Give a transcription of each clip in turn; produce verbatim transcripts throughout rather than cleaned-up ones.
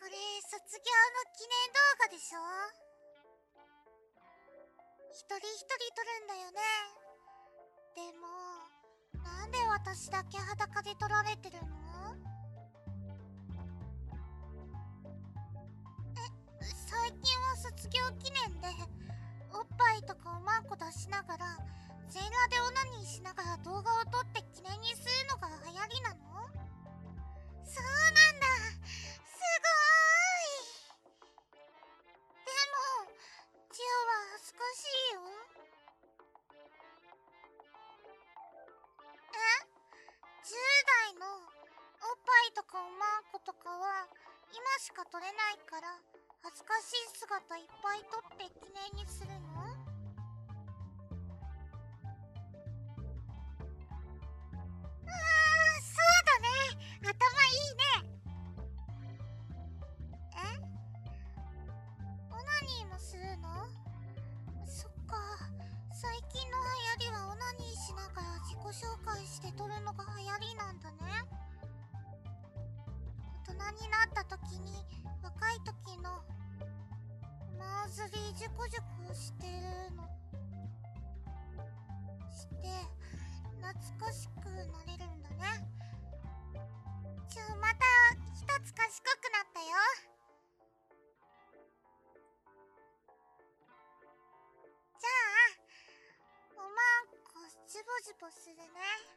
れ卒業の記念動画でしょ。一人一人撮るんだよね。でもなんで私だけ裸で撮られてるの？え、最近は卒業記念でおっぱいとかおまんこ出しながら全裸でオナニーしながら動画を撮って記念にするのが流行りなの？そうなんだ、すごーい。でもジオは恥ずかしいよ。え？ じゅう 代のおっぱいとかおまんことかは今しか撮れないから恥ずかしい姿いっぱい撮って記念にするの？ああ、そうだね、頭いいね。え？オナニーもするの？そっか、最近の流行りはオナニーしながら自己紹介して撮るのが流行りなんだね。大人になった時に若い時のマウズリージュコジュコしてるのして懐かしくなれるんだね。ちょ、また一つ賢くなったよ。じゃあおまんこジュボジュボするね。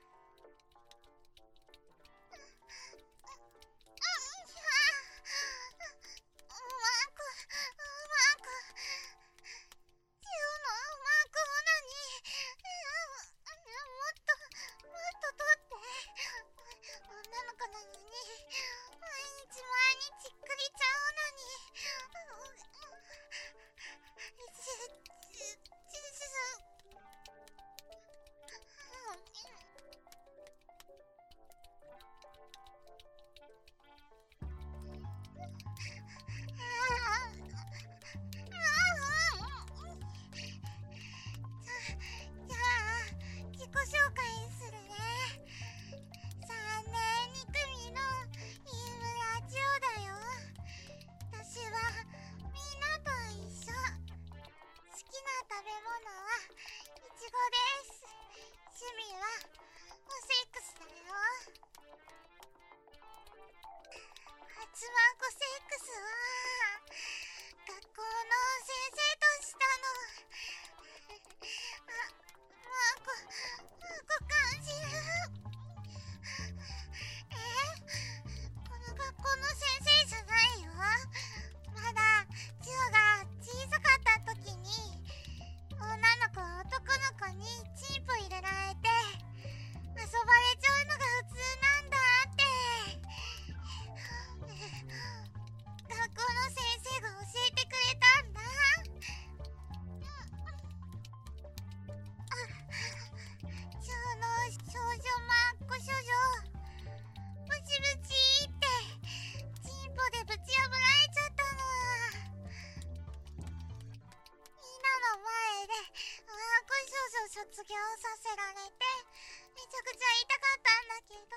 卒業させられてめちゃくちゃ痛かったんだけど、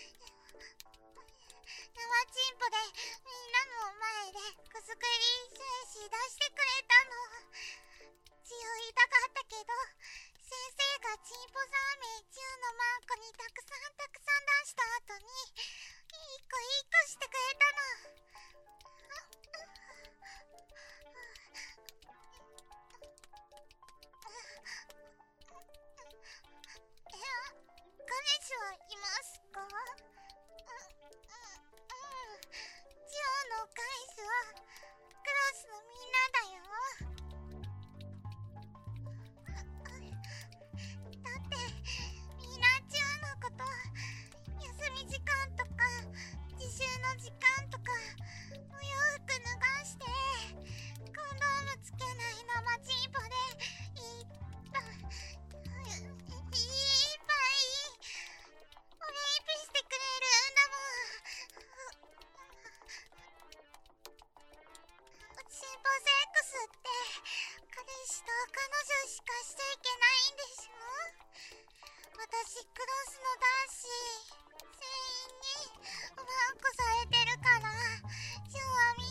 生チンポでみんなの前でくすくり精子出してくれたの。強い痛かったけど先生がチンポザーメンじゅうのマンコにたくさんたくさん出した後にいい子いい子してくれたの。彼氏はいますか？うん、うん、うん。ジオの彼氏はクラスのみんなだよ。だってみんなジオのこと休み時間とか自習の時間とかお洋服脱がしてコンドームつけない生チンポでいっぱいいっぱいおレイプしてくれるんだもん。チンポセックスって彼氏と彼女しかしちゃいけないんでしょ？私クラスの男子全員におまんこされてるから、今日はみ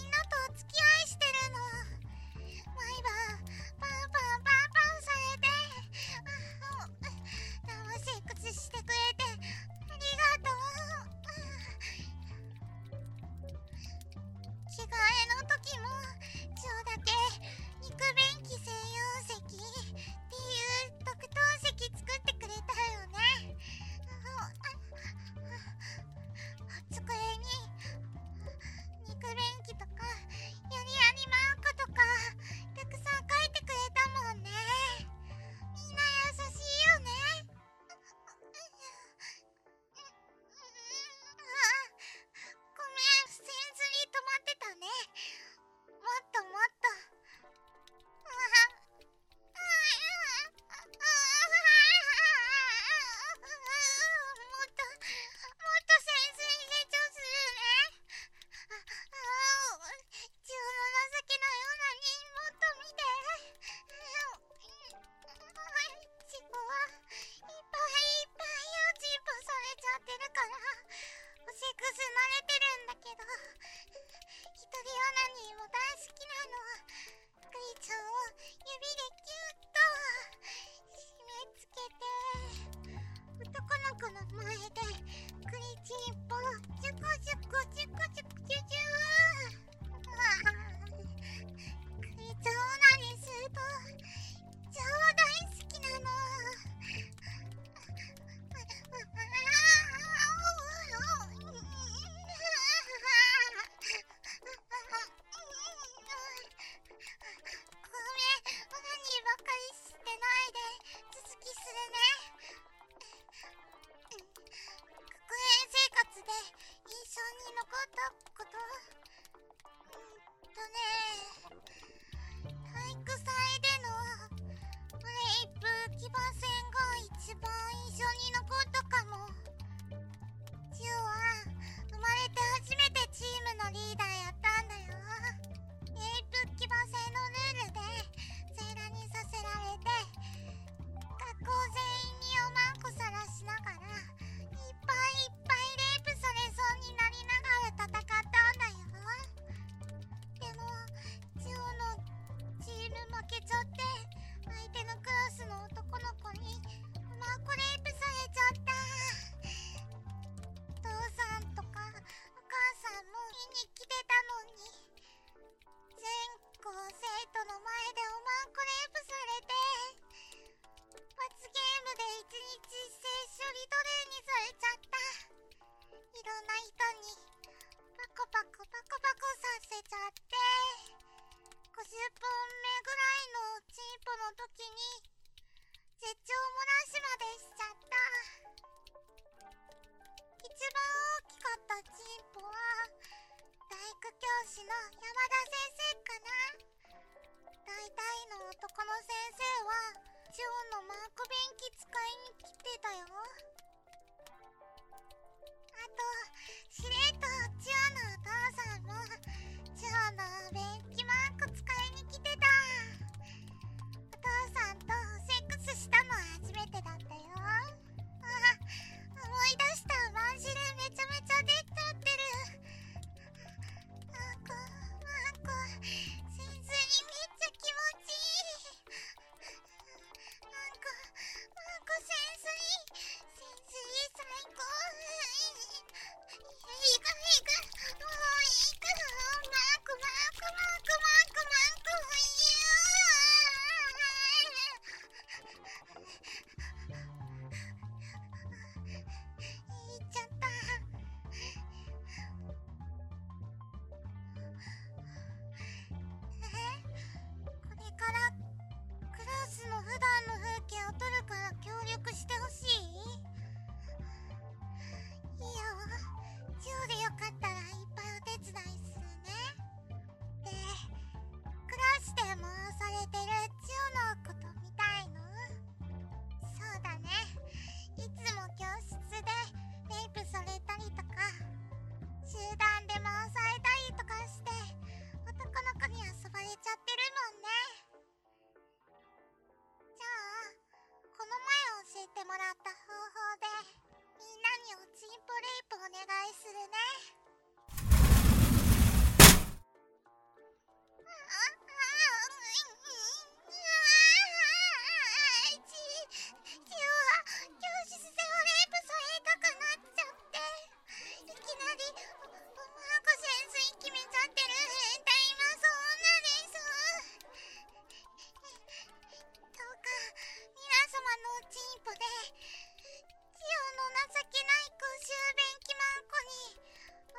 の風景を撮るから協力してほしい？いいよ。ジューでよかったらいっぱいお手伝いするね。で、クラスで回されてるジューのこと見たいの？そうだね。いつも教室でレイプされたりとか、集団で回されたりとかして男の子に遊ばれちゃってるもんね。じゃあこの前教えてもらった方法でみんなにおちんぽレイプお願いするね。ああちちは教室でおレイプされたくなっちゃって、いきなりマコ先生決めちゃってる変態マソ女です。どうか皆様のおちんぽでジオの情けない公衆便器マンコに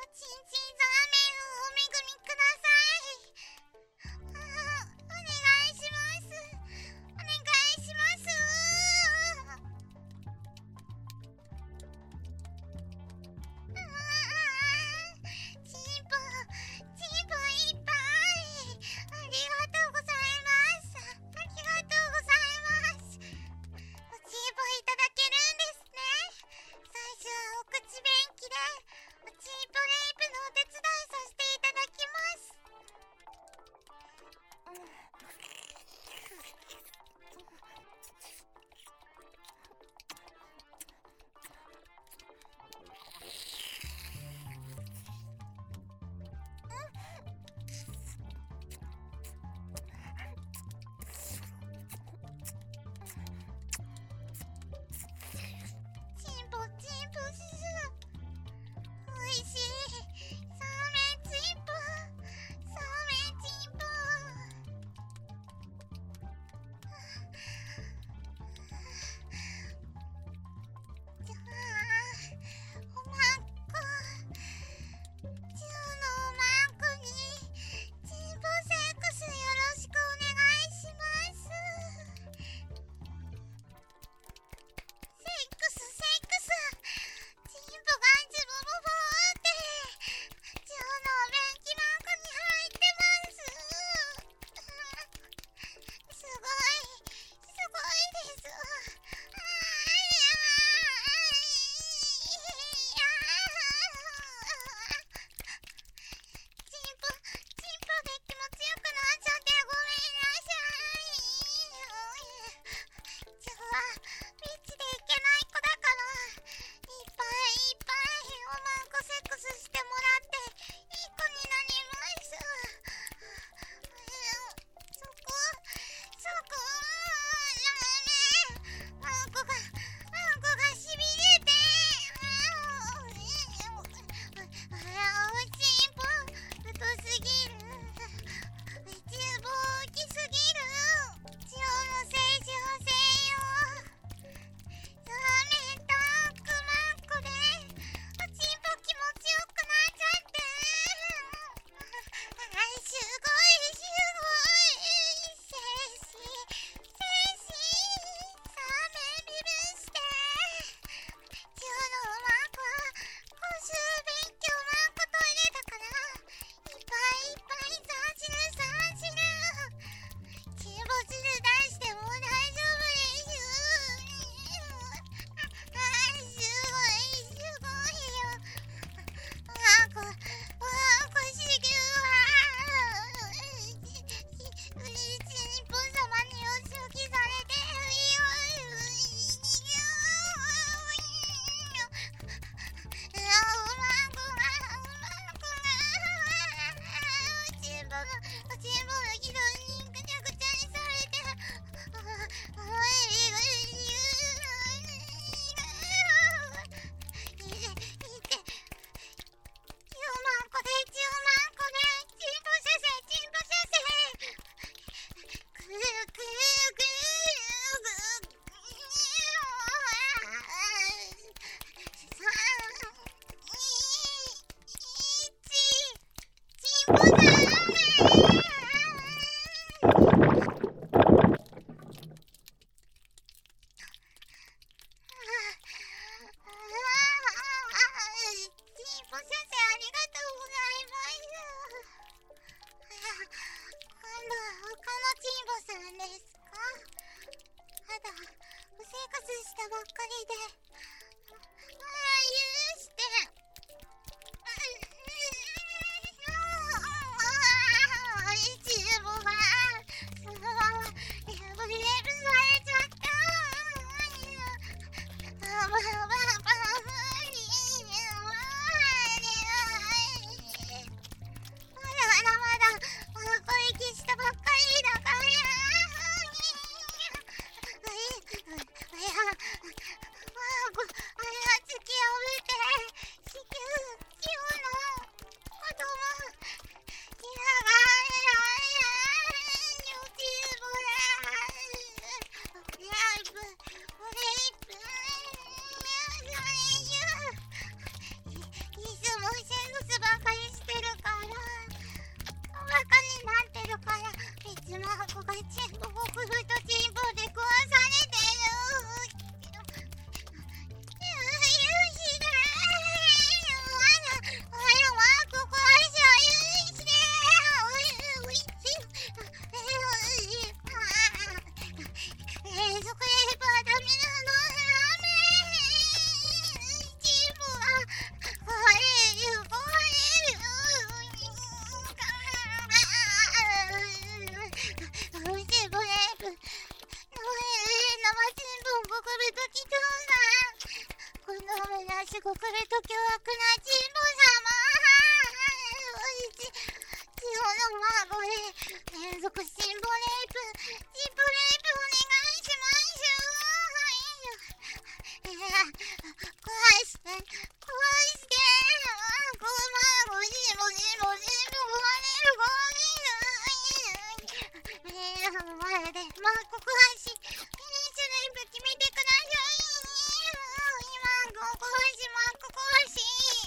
だ不生活したばっかりで、ああ許して。チームはそのままブレーブされちゃった。あまあまあまあまだまだまだ攻撃したばっかりだから。いや、まあ、こあれは突き破って地球地球の子供いやがユーチューブライブブレイブいつもセンスばかりしてるからバカになってるから別の箱が全部僕フとチンポで壊されてる。すごくると凶悪な神保様。地方の孫で連続神保レイプ、神保レイプお願いします。いや、壊して壊してごまごしもしもしも壊れる壊れる目の前でマッコ壊しフィニッシュレイプ決めてください。今ここしまここし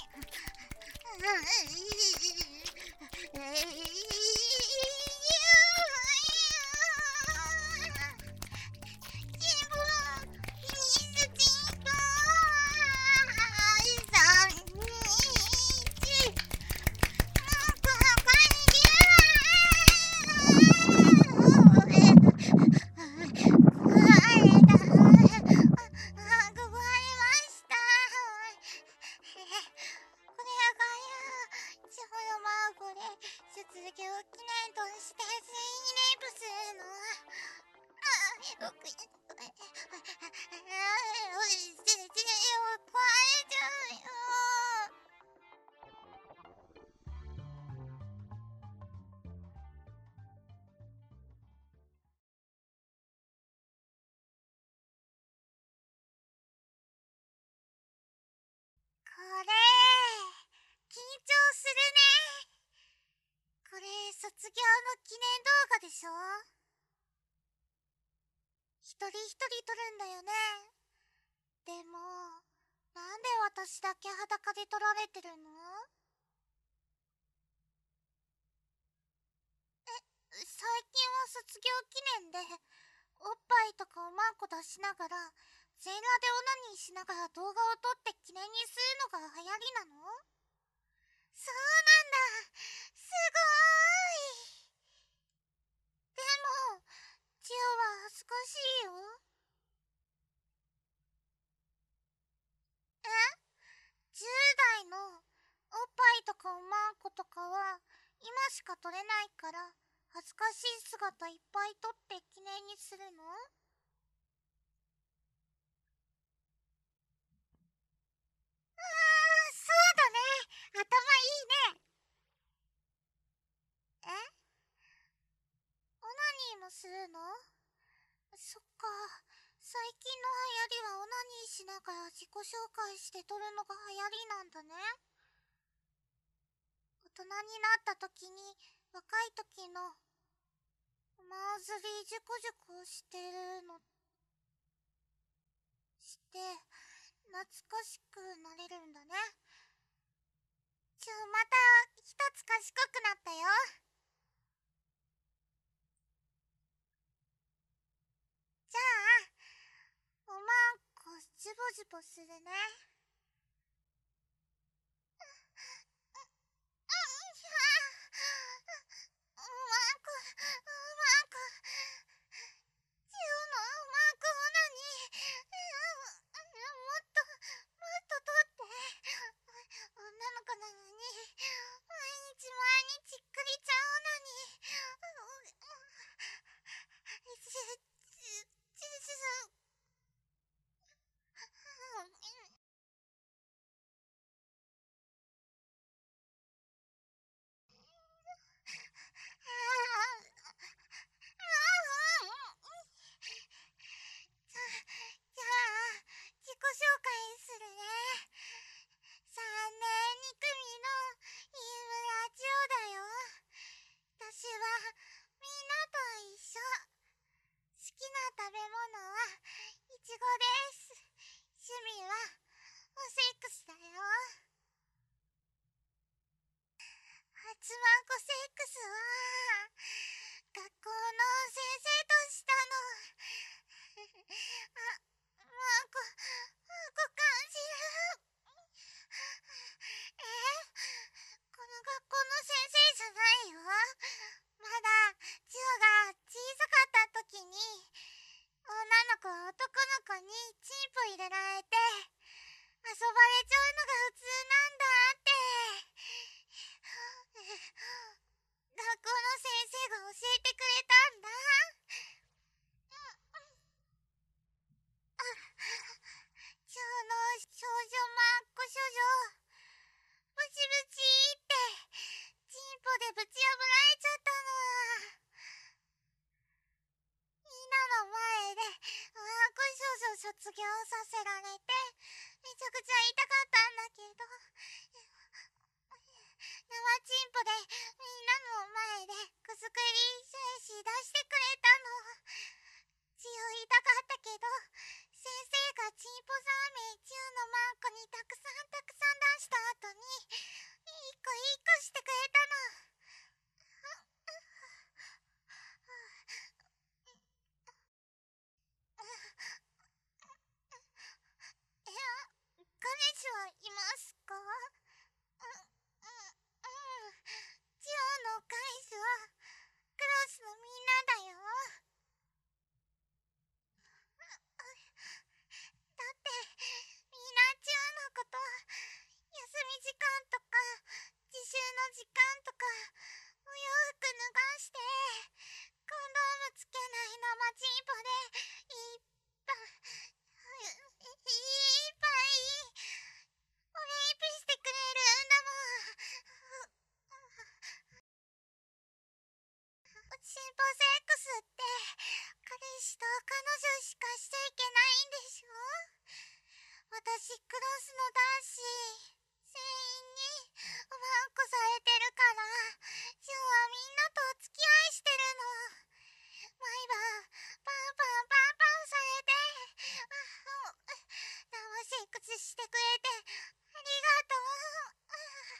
卒業記念として全員レイプするの。あっ、僕、壊れちゃうよ。これ、緊張するね。これ卒業の記念動画でしょ。一人一人撮るんだよね。でもなんで私だけ裸で撮られてるの？え、最近は卒業記念でおっぱいとかおまんこ出しながら全裸でオナニーしながら動画を撮って記念にするのが流行りなの？そうなんだ。すごーい。でもジオは恥ずかしいよ。え？ じゅう 代のおっぱいとかおまんことかは今しか撮れないから恥ずかしい姿いっぱい撮って記念にするの？あー、そうだね。頭いいね。え？オナニーもするの？そっか。最近の流行りはオナニーしながら自己紹介して撮るのが流行りなんだね。大人になった時に若い時のマーズリージュコジュコしてるのして懐かしくなれるんだね。ちょ、また一つ賢くなったよ。じゃあおまんこジュボジュボするね。おまんこ、おまんこ、ジオのおまんこおのはいちごです。趣味はおセックスだよ。初孫セックスは学校の先生としたの。あ、マーコ、マーコ感じる。え、この学校の先生じゃないよ。まだジュが小さかった時に女の子は男の子にチンポ入れられて遊ばれちゃうのが普通なんだって。学校の先生が教えてくれたんだ。ジュの少女マッコ少女ブチブチってチンポでぶち破られちゃったの。みんなの前でマッコ少女卒業させられてめちゃくちゃ痛かったんだけど、生チンポでみんなの前でくすくり精子出してくれたの。強い痛かったけど先生がチンポザーメンじゅのマーコにたくさんたくさん出した後に一個一個してくれたの。え、彼氏はいますか？う、うん、うん。ジオの彼氏はクラスのみんなだよ。だってみんなジオのこと休み時間とか自習の時間とかお洋服脱がしてコンドームつけない生チンポでいっぱいいっぱいおレイプしてくれるんだもん。チンポセックスって彼氏と彼女しかしちゃいけないんでしょ？私クラスの男子全員におまんこされてるからジョーはみんなとお付き合いしてるの。毎晩パンパンパンパンされて生セックスしてくれてありがとう。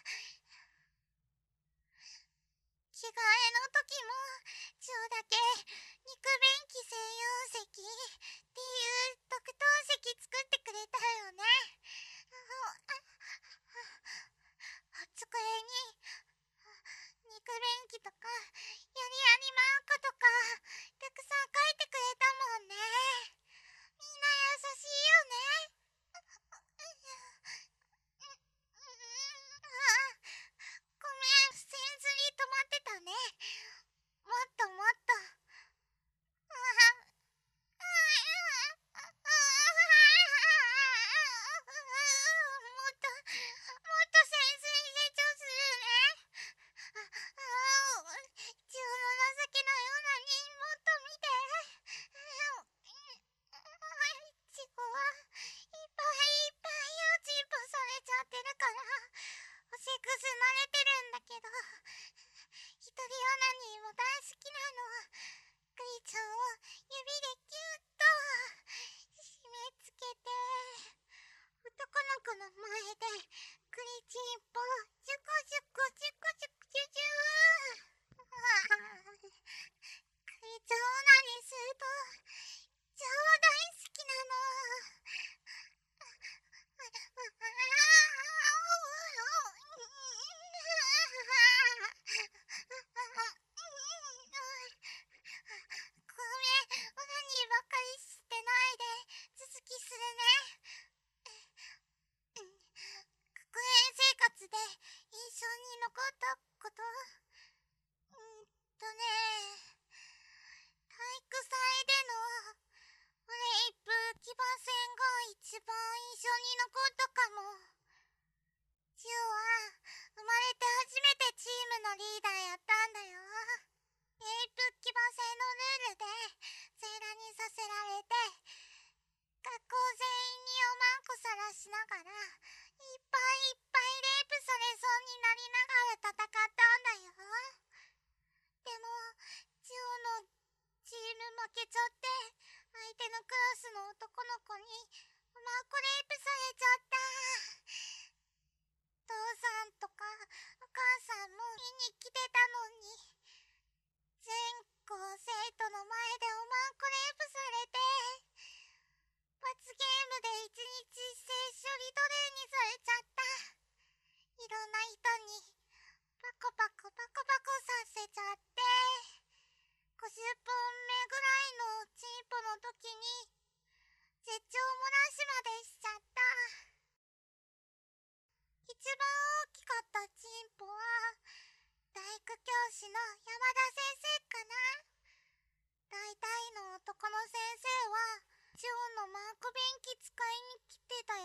着替えの時もジョーだけ肉便器専用席っていう特等席作ってくれたよね。机に肉便器とかやりやりマンコとかたくさん書いスの男の子にマーコレイプされちゃった。父さんとかお母さんも見に来てたのに、全校生徒の前でおマーコレイプされて、罰ゲームで一日一斉処理トレーにされちゃった。いろんな人にパコパコパコパコさせちゃって、ごじゅっぽんめぐらいのチンポの時に絶頂漏らしまでしちゃった。一番大きかったチンポは体育教師の山田先生かな。大体の男の先生はジオンのマーク便器使いに来てたよ。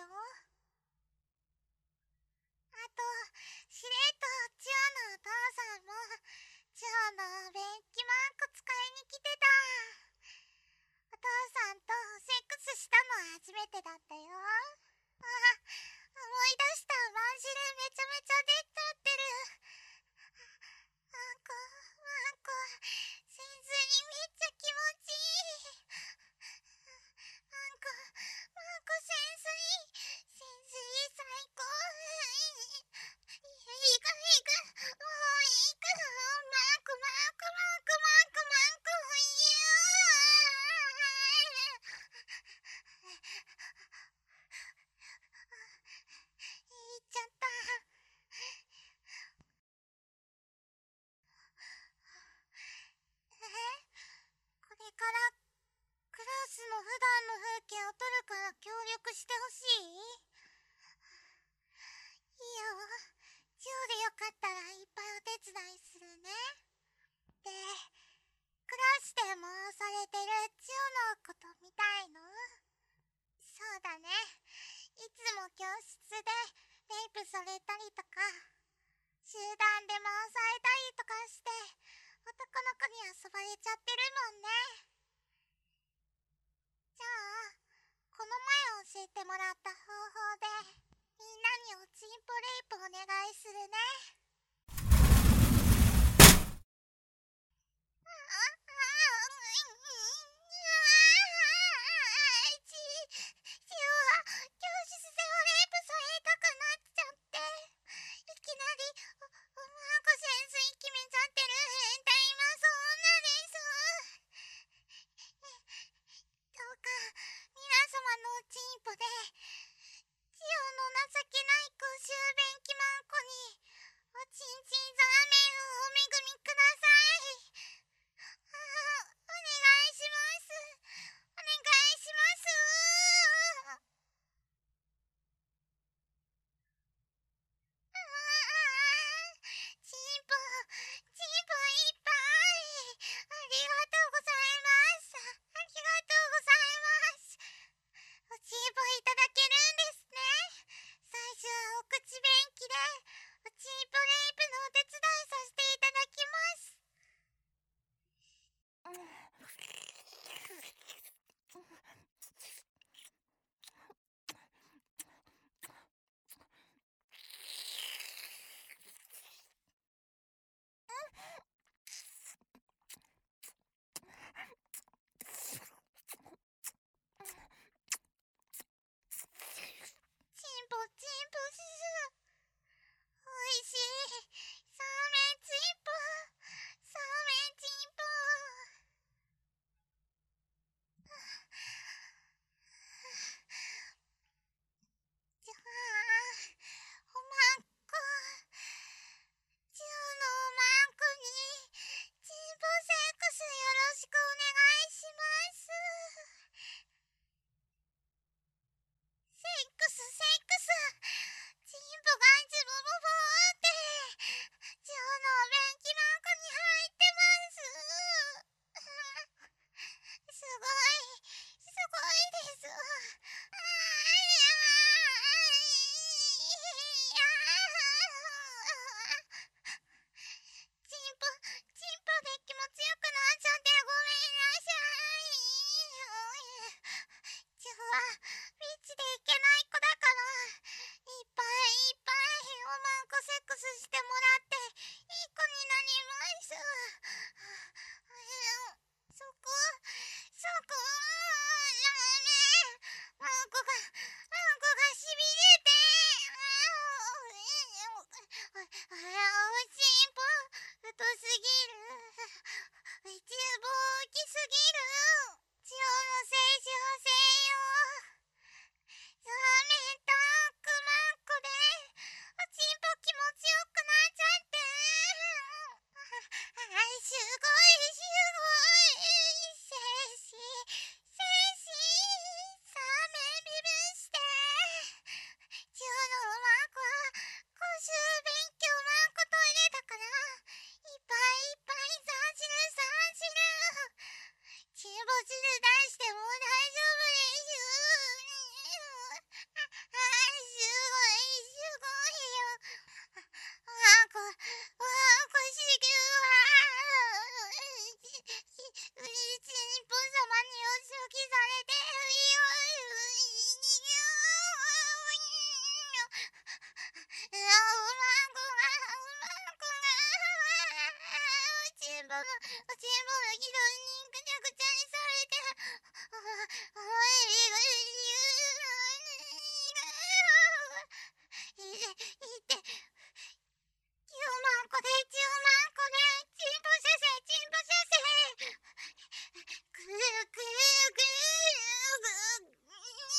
あとしれっとジオンのお父さんもジオンの便器マーク使いに来てた。お父さんとセックスしたのは初めてだったよ。あ、思い出した。マンシルめちゃめちゃ出ちゃってる。マンコマンコ先生にめっちゃ気持ちいい。マンコマンコ先生先生最高。いくいくもういく。マンコマンコマンコマンコマンコ言っちゃった。え、これからクラスの普段の風景を撮るから協力してほしい？いいよ。ジオでよかったらいっぱいお手伝いするね。で、クラスで回されてるジオのこと見たいの？そうだね。いつも教室でレイプされたりとか、集団で回されたりとかして男の子に遊ばれちゃってるもんね。じゃあこの前教えてもらった方法でみんなにおちんぽレイプお願いするね。あああちちは教室でおレイプされたくなっちゃって、いきなりおおマーコ先生決めちゃってる変態マソ女です。どうか皆様のおちんぽでジオの情けない公衆便器マンコにお出しても大丈夫です。あ、すごい、すごいよ。あ、こ、あ、腰が、ちんぽ様にお仕置きされてるよ。うわ、うまんこが、うまんこが、ちんぽの、ちんぽのひどいにぐちゃぐちゃにされて、おい、いいって、じゅうまんこで、じゅうまんこで、チンポ射精、チンポ射精。ぐるぐるぐるぐる。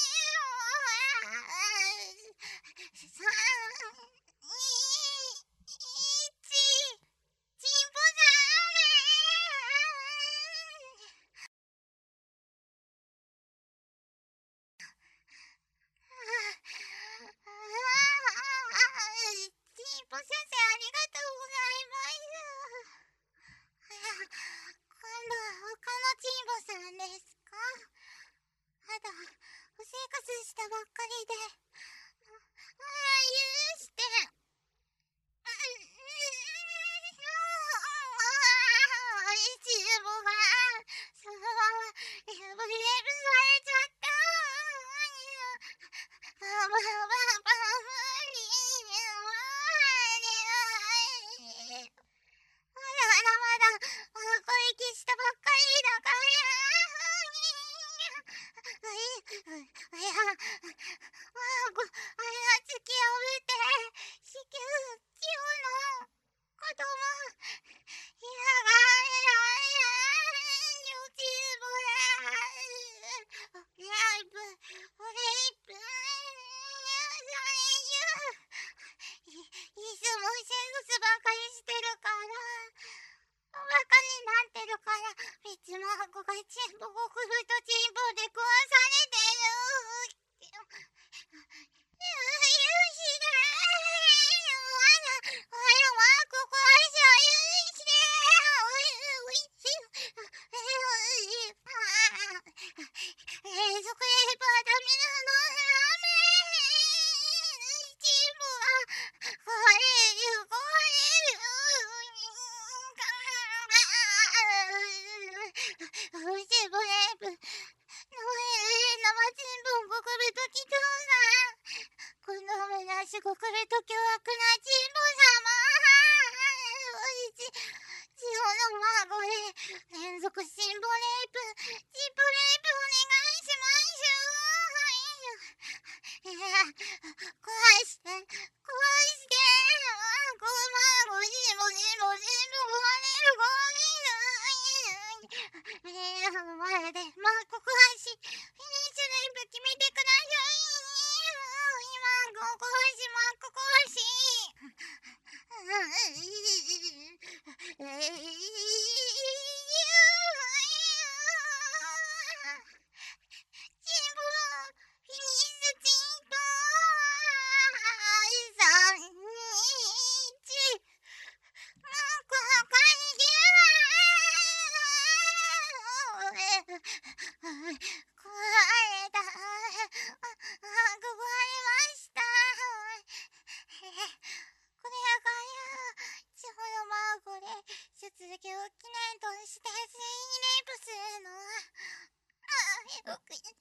さん、に、いち、チンポさチンポ射精ありがとうございます。今度は他のチンポするんですか？まだお生活したばっかりで。ああ、許して。チンポがそのままレブレブされちゃった。バババババリー。まだまだまだ攻撃したばっかりだから。いや、あご、あや突き破って子宮、子宮の子供、いやがややよちぼや、レイプ、レイプ、い、いつもセックスばっかりしてるから、バカになってるから、別の箱がチンポを振るとチンポで壊されてる。許して。まだ、まだ、まだ、ここはしょ許して。おいしい。え、そこでバダメなの。ダメ。チンポが壊れる、壊れる。おいしいボレープ。生チンポを送るときとさ、この目なしごくると凶悪なチンポ様。おいしい。地方の孫で連続チンポレイプ、チンポレイプお願いします。いや、壊して、壊して。この孫、チンポ、チンポ、チンポ、壊れる、壊れる。みんなの前で、まあ、ここはし、フィニッシュレイプ決めてください。今、ここはし、まあ、ここはし。えチンポ、フィニッシュチンポ。さん、に、いち。もう、ここにぎゅー。壊れた。あ、壊れました。これがや、地方の孫で出業記念として全員レイプするの。あ、よく、